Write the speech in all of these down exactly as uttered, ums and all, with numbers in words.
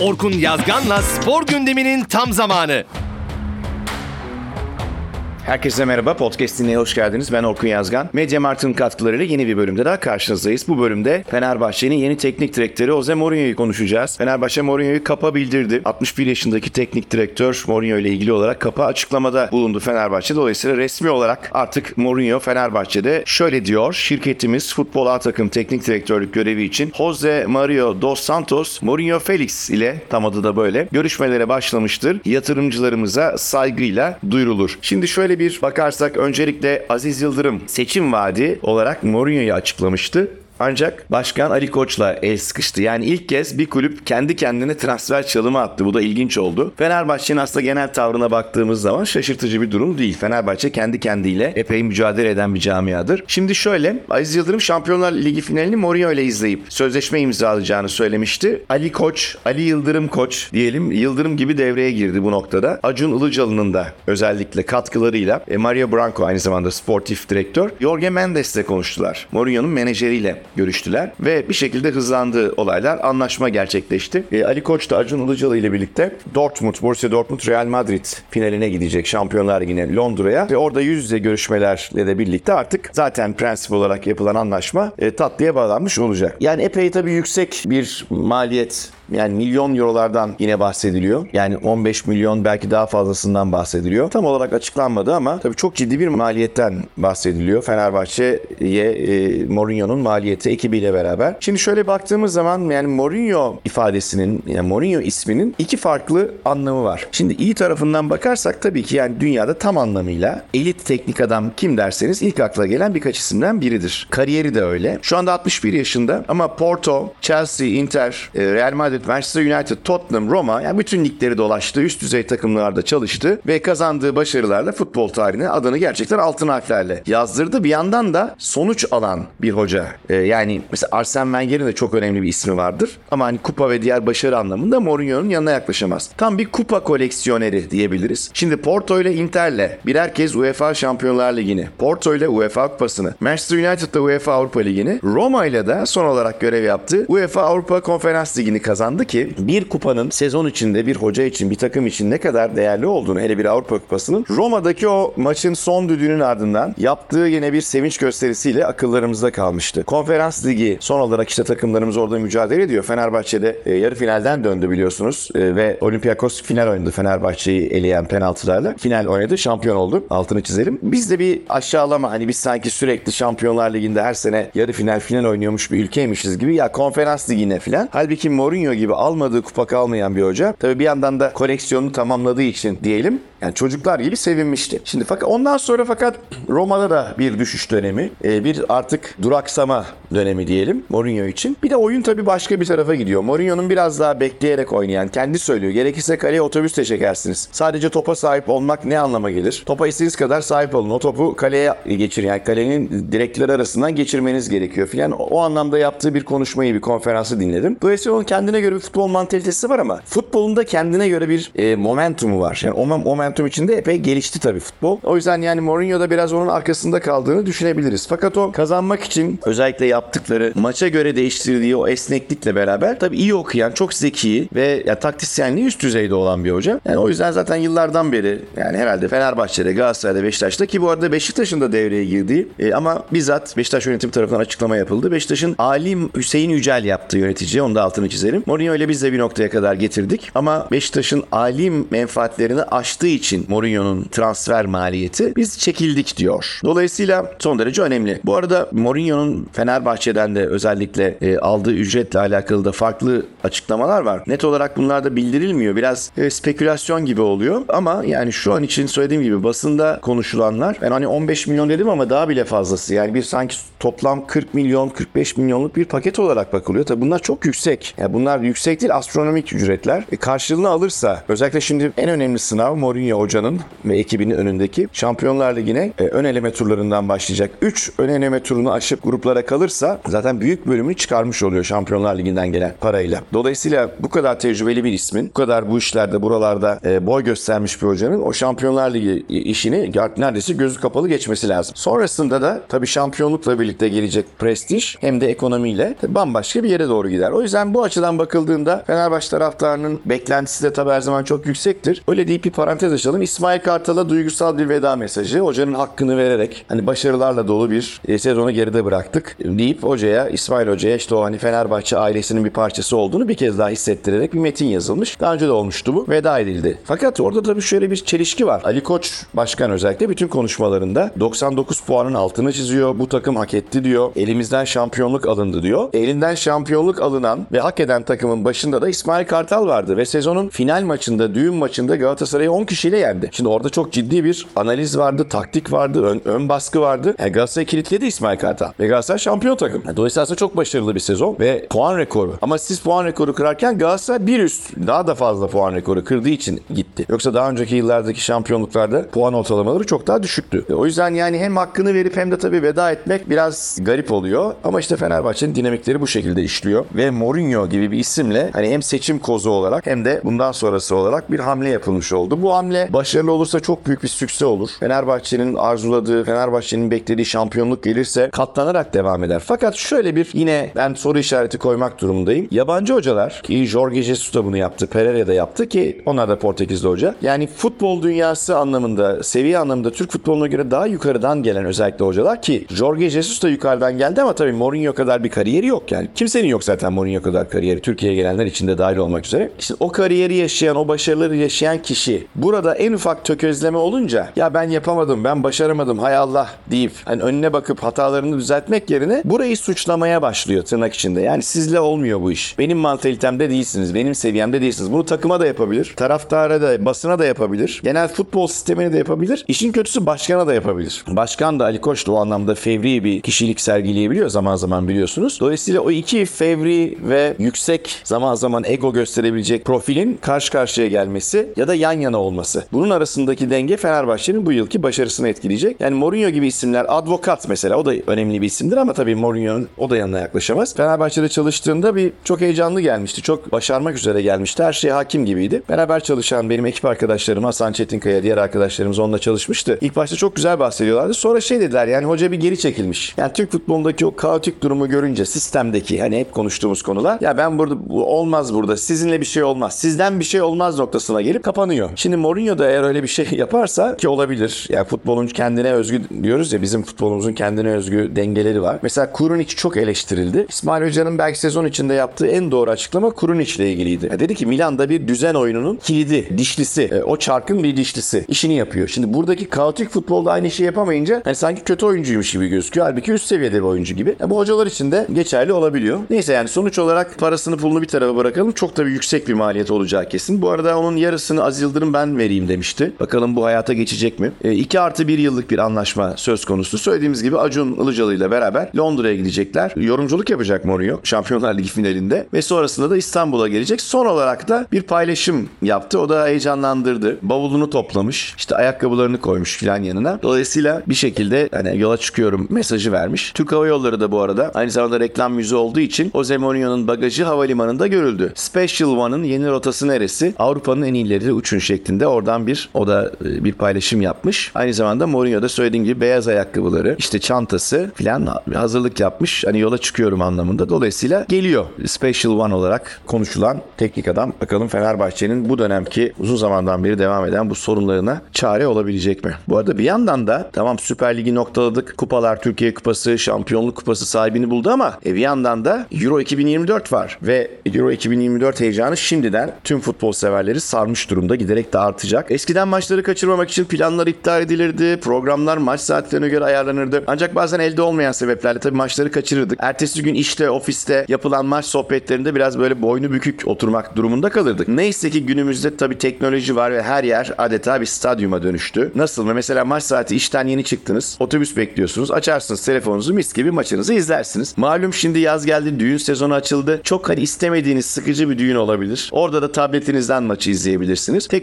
Orkun Yazgan'la spor gündeminin tam zamanı. Herkese merhaba, podcast dinleye hoş geldiniz. Ben Orkun Yazgan. Mediamarkt'ın katkılarıyla yeni bir bölümde daha karşınızdayız. Bu bölümde Fenerbahçe'nin yeni teknik direktörü Jose Mourinho'yu konuşacağız. Fenerbahçe Mourinho'yu kapa bildirdi. altmış bir yaşındaki teknik direktör Mourinho ile ilgili olarak kapa açıklamada bulundu Fenerbahçe. Dolayısıyla resmi olarak artık Mourinho Fenerbahçe'de şöyle diyor: şirketimiz futbol A takım teknik direktörlük görevi için Jose Mario dos Santos Mourinho Felix ile, tam adı da böyle, görüşmelere başlamıştır. Yatırımcılarımıza saygıyla duyurulur. Şimdi şöyle bir bakarsak, öncelikle Aziz Yıldırım seçim vaadi olarak Mourinho'yu açıklamıştı. Ancak Başkan Ali Koç'la el sıkıştı. Yani ilk kez bir kulüp kendi kendine transfer çalımı attı. Bu da ilginç oldu. Fenerbahçe'nin aslında genel tavrına baktığımız zaman şaşırtıcı bir durum değil. Fenerbahçe kendi kendiyle epey mücadele eden bir camiadır. Şimdi şöyle, Aziz Yıldırım Şampiyonlar Ligi finalini Mourinho ile izleyip sözleşme imzalayacağını söylemişti. Ali Koç, Ali Yıldırım Koç diyelim, Yıldırım gibi devreye girdi bu noktada. Acun Ilıcalı'nın da özellikle katkılarıyla e, Mario Branco aynı zamanda sportif direktör, Jorge Mendes'le konuştular. Mourinho'nun menajeriyle görüştüler ve bir şekilde hızlandı olaylar. Anlaşma gerçekleşti. E, Ali Koç da Acun Ilıcalı ile birlikte Dortmund, Borussia Dortmund, Real Madrid finaline gidecek, Şampiyonlar Ligi'ne, Londra'ya, ve orada yüz yüze görüşmelerle de birlikte artık zaten prensip olarak yapılan anlaşma e, tatlıya bağlanmış olacak. Yani epey tabii yüksek bir maliyet. Yani milyon eurolardan yine bahsediliyor. Yani on beş milyon, belki daha fazlasından bahsediliyor. Tam olarak açıklanmadı ama tabii çok ciddi bir maliyetten bahsediliyor. Fenerbahçe'ye e, Mourinho'nun maliyeti ekibiyle beraber. Şimdi şöyle baktığımız zaman, yani Mourinho ifadesinin, yani Mourinho isminin iki farklı anlamı var. Şimdi iyi tarafından bakarsak tabii ki yani dünyada tam anlamıyla elit teknik adam kim derseniz ilk akla gelen birkaç isimden biridir. Kariyeri de öyle. Şu anda altmış bir yaşında ama Porto, Chelsea, Inter, Real Madrid, Manchester United, Tottenham, Roma, yani bütün ligleri dolaştı, üst düzey takımlarda çalıştı ve kazandığı başarılarla futbol tarihine adını gerçekten altın harflerle yazdırdı. Bir yandan da sonuç alan bir hoca. Ee, yani mesela Arsene Wenger'in de çok önemli bir ismi vardır ama hani kupa ve diğer başarı anlamında Mourinho'nun yanına yaklaşamaz. Tam bir kupa koleksiyoneri diyebiliriz. Şimdi Porto ile Inter'le birer kez UEFA Şampiyonlar Ligi'ni, Porto ile UEFA Kupası'nı, Manchester United'da UEFA Avrupa Ligi'ni, Roma ile de son olarak görev yaptı UEFA Avrupa Konferans Ligi'ni kazandı ki bir kupanın sezon içinde bir hoca için, bir takım için ne kadar değerli olduğunu, hele bir Avrupa Kupası'nın, Roma'daki o maçın son düdüğünün ardından yaptığı yine bir sevinç gösterisiyle akıllarımızda kalmıştı. Konferans Ligi son olarak işte takımlarımız orada mücadele ediyor. Fenerbahçe'de e, yarı finalden döndü biliyorsunuz e, ve Olympiakos final oynadı, Fenerbahçe'yi eleyen penaltılarla. Final oynadı, şampiyon oldu. Altını çizelim. Biz de bir aşağılama, hani biz sanki sürekli Şampiyonlar Ligi'nde her sene yarı final final oynuyormuş bir ülkeymişiz gibi, ya Konferans Ligi'ne filan. Halbuki Mourinho gibi almadığı kupa kalmayan bir hoca. Tabii bir yandan da koleksiyonunu tamamladığı için diyelim, yani çocuklar gibi sevinmişti. Şimdi fakat ondan sonra fakat Roma'da da bir düşüş dönemi, bir artık duraksama dönemi diyelim Mourinho için. Bir de oyun tabii başka bir tarafa gidiyor. Mourinho'nun biraz daha bekleyerek oynayan, kendi söylüyor, gerekirse kaleye otobüsle çekersiniz. Sadece topa sahip olmak ne anlama gelir? Topa istediğiniz kadar sahip olun. O topu kaleye geçirin. Yani kalenin direkleri arasından geçirmeniz gerekiyor filan. O anlamda yaptığı bir konuşmayı, bir konferansı dinledim. Dolayısıyla onun kendine göre bir futbol mantalitesi var ama futbolun da kendine göre bir e, momentumu var. Yani o momentum içinde epey gelişti tabii futbol. O yüzden yani Mourinho da biraz onun arkasında kaldığını düşünebiliriz. Fakat o kazanmak için özellikle yaptıkları, maça göre değiştirdiği o esneklikle beraber tabii iyi okuyan, çok zeki ve ya, taktisyenliği üst düzeyde olan bir hoca. Yani o yüzden zaten yıllardan beri, yani herhalde Fenerbahçe'de, Galatasaray'da, Beşiktaş'ta, ki bu arada Beşiktaş'ın da devreye girdiği e, ama bizzat Beşiktaş yönetimi tarafından açıklama yapıldı. Beşiktaş'ın Ali Hüseyin Yücel yaptığı yönetici, onu da altını çizelim. Mourinho ile biz de bir noktaya kadar getirdik ama Beşiktaş'ın alim menfaatlerini aştığı için Mourinho'nun transfer maliyeti, biz çekildik diyor. Dolayısıyla son derece önemli. Bu arada Mourinho'nun Fenerbahçe'den de özellikle e, aldığı ücretle alakalı da farklı açıklamalar var. Net olarak bunlar da bildirilmiyor. Biraz e, spekülasyon gibi oluyor ama yani şu an için söylediğim gibi basında konuşulanlar, ben hani on beş milyon dedim ama daha bile fazlası. Yani bir sanki toplam kırk milyon, kırk beş milyonluk bir paket olarak bakılıyor. Tabii bunlar çok yüksek. Yani bunlar yüksek değil, astronomik ücretler. E, karşılığını alırsa, özellikle şimdi en önemli sınav Mourinho Mourinho hocanın ve ekibinin önündeki Şampiyonlar Ligi'ne e, ön eleme turlarından başlayacak. üç ön eleme turunu aşıp gruplara kalırsa zaten büyük bölümünü çıkarmış oluyor Şampiyonlar Ligi'nden gelen parayla. Dolayısıyla bu kadar tecrübeli bir ismin, bu kadar bu işlerde buralarda e, boy göstermiş bir hocanın o Şampiyonlar Ligi işini neredeyse gözü kapalı geçmesi lazım. Sonrasında da tabii şampiyonlukla birlikte gelecek prestij hem de ekonomiyle bambaşka bir yere doğru gider. O yüzden bu açıdan bakıldığında Fenerbahçe taraftarının beklentisi de tabii her zaman çok yüksektir. Öyle deyip bir parantez açalım. İsmail Kartal'a duygusal bir veda mesajı. Hocanın hakkını vererek hani başarılarla dolu bir e, sezonu geride bıraktık deyip hocaya, İsmail Hoca'ya işte o hani Fenerbahçe ailesinin bir parçası olduğunu bir kez daha hissettirerek bir metin yazılmış. Daha önce de olmuştu bu. Veda edildi. Fakat orada tabii şöyle bir çelişki var. Ali Koç Başkan özellikle bütün konuşmalarında doksan dokuz puanın altını çiziyor. Bu takım hak etti diyor. Elimizden şampiyonluk alındı diyor. Elinden şampiyonluk alınan ve hak eden takımın başında da İsmail Kartal vardı ve sezonun final maçında, düğün maçında Galatasaray'ı on kişiyle yendi. Şimdi orada çok ciddi bir analiz vardı, taktik vardı, ön, ön baskı vardı. Yani Galatasaray kilitledi İsmail Kartal. Ve Galatasaray şampiyon takım. Yani dolayısıyla aslında çok başarılı bir sezon ve puan rekoru. Ama siz puan rekoru kırarken Galatasaray bir üst daha da fazla puan rekoru kırdığı için gitti. Yoksa daha önceki yıllardaki şampiyonluklarda puan ortalamaları çok daha düşüktü. O yüzden yani hem hakkını verip hem de tabii veda etmek biraz garip oluyor. Ama işte Fenerbahçe'nin dinamikleri bu şekilde işliyor. Ve Mourinho gibi bir isimle hani hem seçim kozu olarak hem de bundan sonrası olarak bir hamle yapılmış oldu. Bu hamle başarılı olursa çok büyük bir sükse olur. Fenerbahçe'nin arzuladığı, Fenerbahçe'nin beklediği şampiyonluk gelirse katlanarak devam eder. Fakat şöyle bir yine ben soru işareti koymak durumundayım. Yabancı hocalar ki Jorge Jesus da bunu yaptı, Pereira da yaptı ki onlar da Portekizli hoca. Yani futbol dünyası anlamında, seviye anlamında Türk futboluna göre daha yukarıdan gelen özellikle hocalar ki Jorge Jesus da yukarıdan geldi ama tabii Mourinho kadar bir kariyeri yok yani. Kimsenin yok zaten Mourinho kadar kariyeri. Türkiye'ye gelenler içinde dahil olmak üzere. İşte o kariyeri yaşayan, o başarıları yaşayan kişi burada en ufak tökezleme olunca ya ben yapamadım, ben başaramadım, hay Allah deyip hani önüne bakıp hatalarını düzeltmek yerine burayı suçlamaya başlıyor tırnak içinde. Yani sizle olmuyor bu iş. Benim mantalitemde değilsiniz, benim seviyemde değilsiniz. Bunu takıma da yapabilir, taraftara da, basına da yapabilir, genel futbol sistemine de yapabilir. İşin kötüsü başkana da yapabilir. Başkan da Ali Koç da o anlamda fevri bir kişilik sergileyebiliyor zaman zaman biliyorsunuz. Dolayısıyla o iki fevri ve yüksek zaman zaman ego gösterebilecek profilin karşı karşıya gelmesi ya da yan yana olması. Bunun arasındaki denge Fenerbahçe'nin bu yılki başarısını etkileyecek. Yani Mourinho gibi isimler, advokat mesela o da önemli bir isimdir ama tabii Mourinho'nun o da yanına yaklaşamaz. Fenerbahçe'de çalıştığında bir çok heyecanlı gelmişti. Çok başarmak üzere gelmişti. Her şeye hakim gibiydi. Beraber çalışan benim ekip arkadaşlarım Hasan Çetinkaya, diğer arkadaşlarımız onunla çalışmıştı. İlk başta çok güzel bahsediyorlardı. Sonra şey dediler yani hoca bir geri çekilmiş. Yani Türk futbolundaki o kaotik durumu görünce sistemdeki hani hep konuştuğumuz konular ya ben burada olmaz burada. Sizinle bir şey olmaz. Sizden bir şey olmaz noktasına gelip kapanıyor. Şimdi Mourinho da eğer öyle bir şey yaparsa ki olabilir. Yani futbolun kendine özgü diyoruz ya bizim futbolumuzun kendine özgü dengeleri var. Mesela Kurunic çok eleştirildi. İsmail Hoca'nın belki sezon içinde yaptığı en doğru açıklama Kurunic ile ilgiliydi. Ya dedi ki Milan'da bir düzen oyununun kilidi, dişlisi. E, o çarkın bir dişlisi. İşini yapıyor. Şimdi buradaki kaotik futbolda aynı şeyi yapamayınca hani sanki kötü oyuncuymuş gibi gözüküyor. Halbuki üst seviyede bir oyuncu gibi. Ya bu hocalar için de geçerli olabiliyor. Neyse yani sonuç olarak parasını pulunu bir tarafa bırakalım. Çok tabii yüksek bir maliyet olacağı kesin. Bu arada onun yarısını Aziz Yıldırım ben vereyim demişti. Bakalım bu hayata geçecek mi? iki artı bir yıllık bir anlaşma söz konusu. Söylediğimiz gibi Acun Ilıcalı ile beraber Londra'ya gidecekler. Yorumculuk yapacak Mourinho Şampiyonlar Ligi finalinde ve sonrasında da İstanbul'a gelecek. Son olarak da bir paylaşım yaptı. O da heyecanlandırdı. Bavulunu toplamış. İşte ayakkabılarını koymuş filan yanına. Dolayısıyla bir şekilde hani yola çıkıyorum mesajı vermiş. Türk Hava Yolları da bu arada aynı zamanda reklam yüzü olduğu için Jose Mourinho'nun bagajı havalimanında görüldü. Special One'ın yeni rotası neresi? Avrupa'nın en iyileri uçun şeklinde oradan bir o da bir paylaşım yapmış. Aynı zamanda Mourinho da söylediğim gibi beyaz ayakkabıları, işte çantası filan hazırlık yapmış. Hani yola çıkıyorum anlamında. Dolayısıyla geliyor. Special One olarak konuşulan teknik adam. Bakalım Fenerbahçe'nin bu dönemki uzun zamandan beri devam eden bu sorunlarına çare olabilecek mi? Bu arada bir yandan da tamam Süper Lig'i noktaladık. Kupalar, Türkiye Kupası, Şampiyonluk Kupası sahibini buldu ama e, bir yandan da Euro iki bin yirmi dört var ve Euro iki bin yirmi dört heyecanı şimdiden tüm futbol severleri sarmış durumda. Giderek de artacak. Eskiden maçları kaçırmamak için planlar iptal edilirdi. Programlar maç saatlerine göre ayarlanırdı. Ancak bazen elde olmayan sebeplerle tabii maçları kaçırırdık. Ertesi gün işte, ofiste yapılan maç sohbetlerinde biraz böyle boynu bükük oturmak durumunda kalırdık. Neyse ki günümüzde tabii teknoloji var ve her yer adeta bir stadyuma dönüştü. Nasıl mı? Mesela maç saati işten yeni çıktınız. Otobüs bekliyorsunuz. Açarsınız telefonunuzu mis gibi maçınızı izlersiniz. Malum şimdi yaz geldi. Düğün sezonu açıldı. Çok hani istemediğiniz sıkıcı bir düğün olabilir. Orada da tabletinizden maçı izleyebilirsiniz. Teknolojinin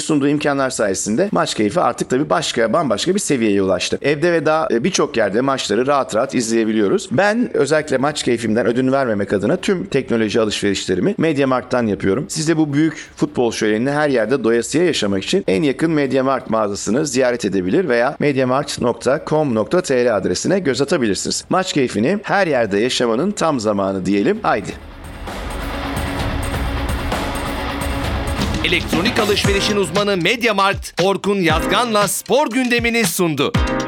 sunduğu imkanlar sayesinde maç keyfi artık tabii başka, bambaşka bir seviyeye ulaştı. Evde ve daha birçok yerde maçları rahat rahat izleyebiliyoruz. Ben özellikle maç keyfimden ödün vermemek adına tüm teknoloji alışverişlerimi MediaMarkt'tan yapıyorum. Siz de bu büyük futbol şölenini her yerde doyasıya yaşamak için en yakın MediaMarkt mağazasını ziyaret edebilir veya mediamarkt nokta com nokta tr adresine göz atabilirsiniz. Maç keyfini her yerde yaşamanın tam zamanı diyelim. Haydi. Elektronik alışverişin uzmanı MediaMarkt, Orkun Yazgan'la spor gündemini sundu.